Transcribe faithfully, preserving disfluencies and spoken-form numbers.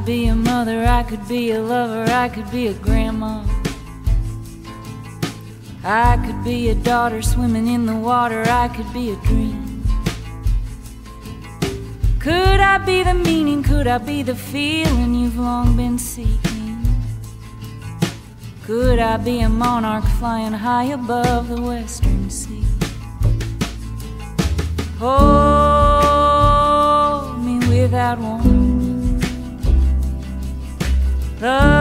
be a mother, I could be a lover, I could be a grandma. I could be a daughter swimming in the water, I could be a dream. Could I be the meaning, could I be the feeling you've long been seeking? Could I be a monarch flying high above the western sea? Hold me without warning, love